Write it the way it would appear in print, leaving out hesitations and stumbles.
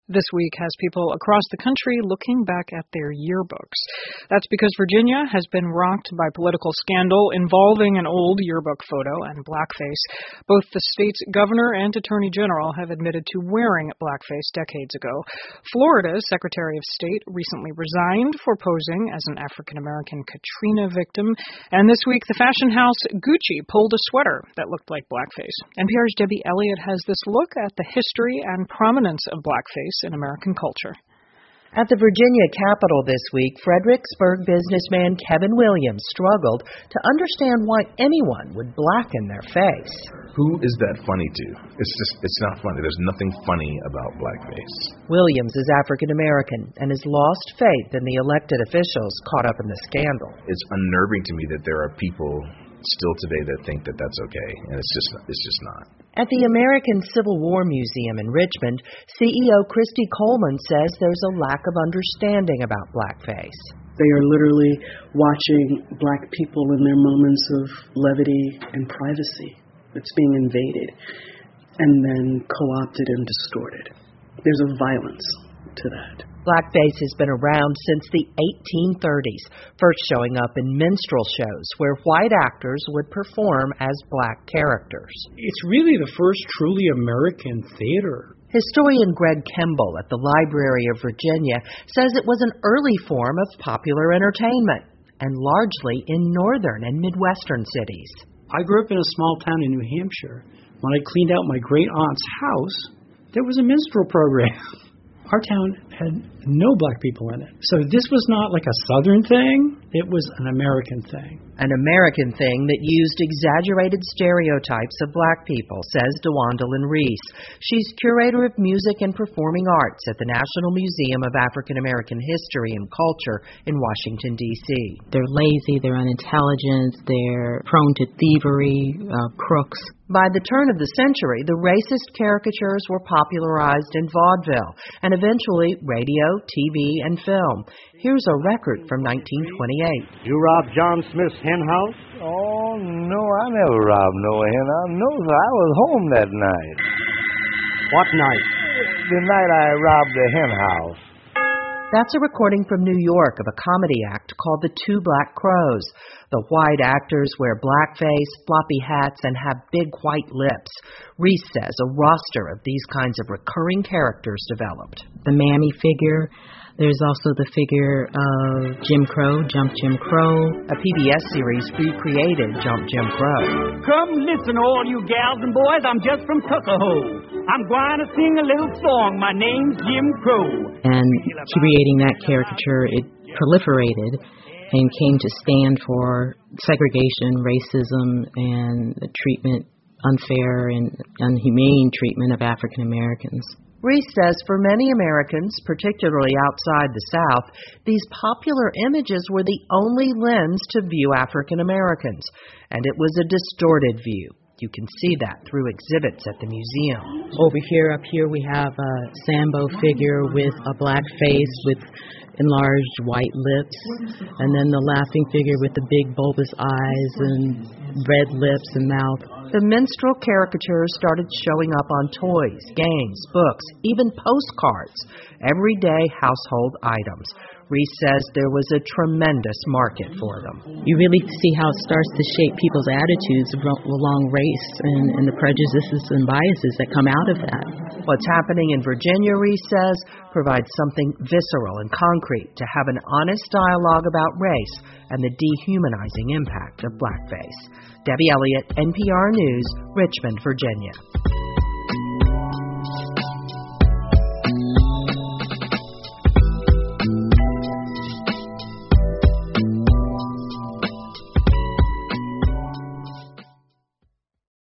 This week has people across the country looking back at their yearbooks. That's because Virginia has been rocked by political scandal involving an old yearbook photo and blackface. Both the state's governor and attorney general have admitted to wearing blackface decades ago. Florida's Secretary of State recently resigned for posing as an African-American Katrina victim. And this week, the fashion house Gucci pulled a sweater that looked like blackface. NPR's Debbie Elliott has this look at the history and prominence of blackface in American culture. At the Virginia Capitol this week, Fredericksburg businessman Kevin Williams struggled to understand why anyone would blacken their face. Who is that funny to? It's not funny. There's nothing funny about blackface. Williams is African American and has lost faith in the elected officials caught up in the scandal. It's unnerving to me that there are people still today that think that that's okay, and it's just not. At the American Civil War Museum in Richmond, CEO Christy Coleman says there's a lack of understanding about blackface. They are literally watching black people in their moments of levity and privacy. It's being invaded and then co-opted and distorted. There's a violence to that. Blackface has been around since the 1830s, first showing up in minstrel shows where white actors would perform as black characters. It's really the first truly American theater. Historian Greg Kimball at the Library of Virginia says it was an early form of popular entertainment, and largely in northern and midwestern cities. I grew up in a small town in New Hampshire. When I cleaned out my great-aunt's house, there was a minstrel program. Our town had no black people in it. So this was not like a Southern thing. It was an American thing. An American thing that used exaggerated stereotypes of black people, says DeWandalyn Reese. She's curator of music and performing arts at the National Museum of African American History and Culture in Washington, D.C. They're lazy, they're unintelligent, they're prone to thievery, crooks. By the turn of the century, the racist caricatures were popularized in vaudeville and eventually radio, TV, and film. Here's a record from 1928. You robbed John Smith's hen house? Oh, no, I never robbed no hen house. No, sir, I was home that night. What night? The night I robbed the hen house. That's a recording from New York of a comedy act called The Two Black Crows. The white actors wear blackface, floppy hats, and have big white lips. Reese says a roster of these kinds of recurring characters developed. The mammy figure. There's also the figure of Jim Crow, Jump Jim Crow. A PBS series recreated Jump Jim Crow. Come listen, all you gals and boys, I'm just from Tuckahoe. I'm going to sing a little song. My name's Jim Crow. And creating that caricature, it proliferated and came to stand for segregation, racism, and the treatment, unfair and inhumane treatment of African Americans. Reese says for many Americans, particularly outside the South, these popular images were the only lens to view African Americans, and it was a distorted view. You can see that through exhibits at the museum. Up here, we have a Sambo figure with a black face with enlarged white lips, and then the laughing figure with the big bulbous eyes and red lips and mouth. The minstrel caricatures started showing up on toys, games, books, even postcards, everyday household items. Reese says there was a tremendous market for them. You really see how it starts to shape people's attitudes along race and the prejudices and biases that come out of that. What's happening in Virginia, Reese says, provides something visceral and concrete to have an honest dialogue about race and the dehumanizing impact of blackface. Debbie Elliott, NPR News, Richmond, Virginia.